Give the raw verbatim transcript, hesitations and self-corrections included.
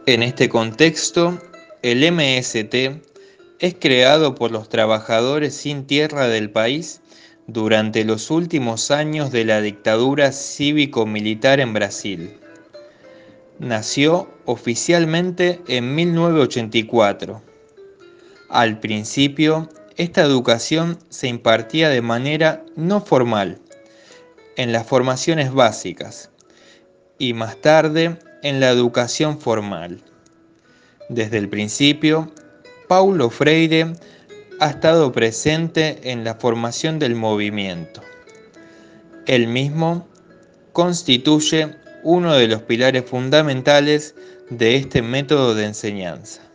En este contexto, el M S T es creado por los trabajadores sin tierra del país durante los últimos años de la dictadura cívico-militar en Brasil. Nació oficialmente en mil novecientos ochenta y cuatro. Al principio, esta educación se impartía de manera no formal, en las formaciones básicas, y más tarde en la educación formal. Desde el principio, Paulo Freire ha estado presente en la formación del movimiento. Él mismo constituye uno de los pilares fundamentales de este método de enseñanza.